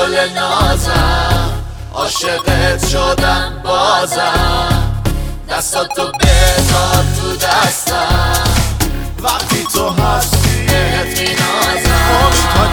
گل نازم، عاشقت شدم بازم. دستاتو بذار تو دستم، وقتی تو هستی بهت مینازم.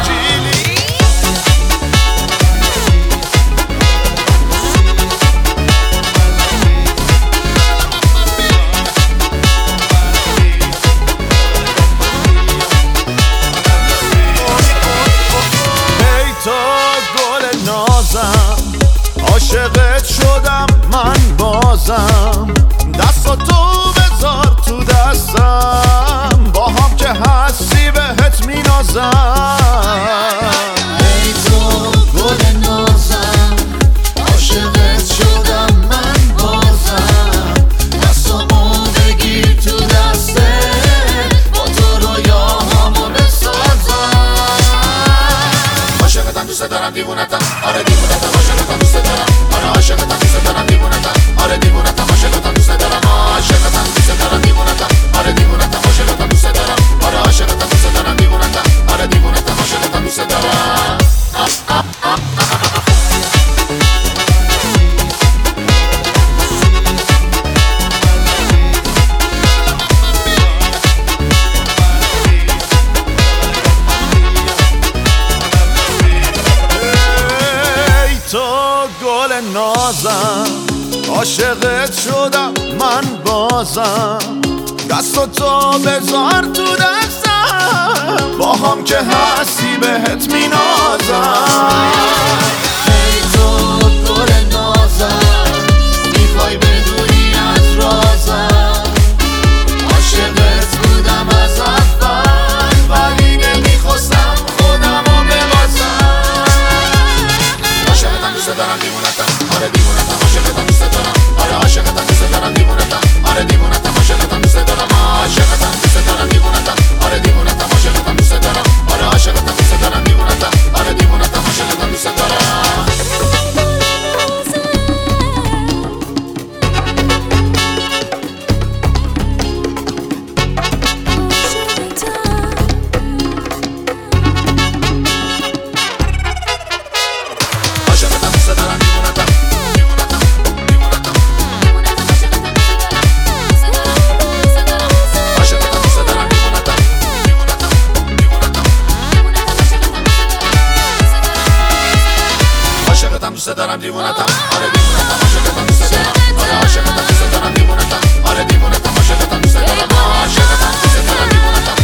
عاشقت شدم من بازم. دستاتو بذار تو دستم، با هم که هستی بهت مینازم. ای تو گل نازم، عاشقت شدم من بازم. دستامو بگیر تو دستت، با تو رویاهامو بسازم. عاشقتم دوست دارم دیوونتم، آره دیوونتم. عاشقتم دوست دارم، آره عاشقتم دوست دارم دیوونتم. آره دیوونتم عاشقتم دوست دارم، عاشقتم دوست دارم دیوونتم. آره دیوونتم عاشقتم دوست دارم، آره عاشقتم دوست دارم دیوونتم. آره دیوونتم عاشقتم دوست دارم. گل نازم، عاشقت شدم من بازم. دستاتو بذار تو دستم، با هم که هستی بهت مینازم. ای تو گل نازم، میخوای بدونی از رازم. عاشقت بودم از اول، ولی نمیخواستم خودمو ببازم. عاشقتم دوست دارم دیوونتم، آره دیوونتم. عاشقتم دوست دارم، آره عاشقتم دوست دارم دیوونتم. آره دیوونتم عاشقتم دوست دارم، عاشقتم دوست دارم دیوونتم. آره دیوونتم عاشقتم دوست دارم، آره عاشقتم دوست دارم دیوونتم. آره دیوونتم عاشقتم دوست دارم. دوست دارم دیوونتم، آره دیوونتم. عاشقتم دوست دارم، آره عاشقتم دوست دارم دیوونتم. آره دیوونتم عاشقتم دوست دارم، عاشقتم دوست دارم دیوونتم.